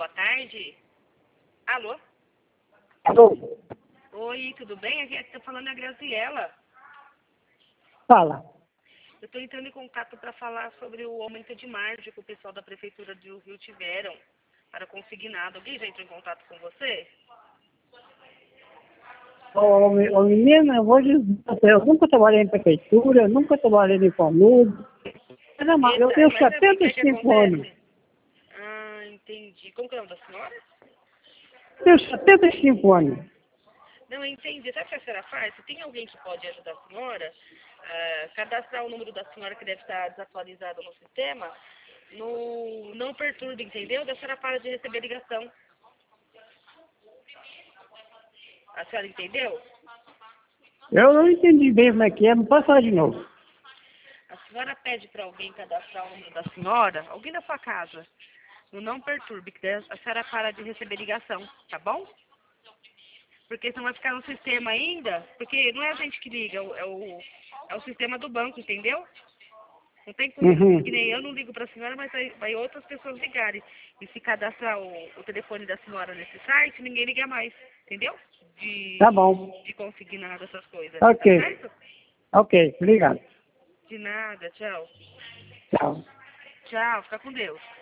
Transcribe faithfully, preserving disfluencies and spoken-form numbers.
boa tarde. Alô? Alô? Oi, tudo bem? Aqui está falando a Graziela. Fala. Eu estou entrando em contato para falar sobre o aumento de margem que o pessoal da Prefeitura do Rio tiveram para consignado. Alguém já entrou em contato com você? Ô, me- ô menina, eu vou dizer, eu nunca trabalhei em prefeitura, nunca trabalhei em Palmeiras. Eu Eita, tenho mas sabe o que, é que setenta e cinco anos. acontece? Ah, entendi. Como que é o nome da senhora? Eu tenho setenta e cinco anos. Não, eu entendi. Sabe o que a senhora faz? Se tem alguém que pode ajudar a senhora, ah, cadastrar o número da senhora que deve estar desatualizado no sistema, no não perturbe, entendeu? Da senhora para de receber ligação. A senhora entendeu? Eu não entendi bem como é que é, não pode falar de novo. A senhora pede para alguém cadastrar o número da senhora, alguém da sua casa, no não perturbe, que daí a senhora para de receber ligação, tá bom? Porque senão vai ficar no sistema ainda, porque não é a gente que liga, é o, é o, é o sistema do banco, entendeu? Não tem como, Uhum. que nem eu não ligo para a senhora, mas vai, vai outras pessoas ligarem. E se cadastrar o, o telefone da senhora nesse site, ninguém liga mais, entendeu? De, Tá bom. de consignado, essas coisas, tá Ok. certo? Ok, obrigado. De nada, tchau. Tchau. Tchau, fica com Deus.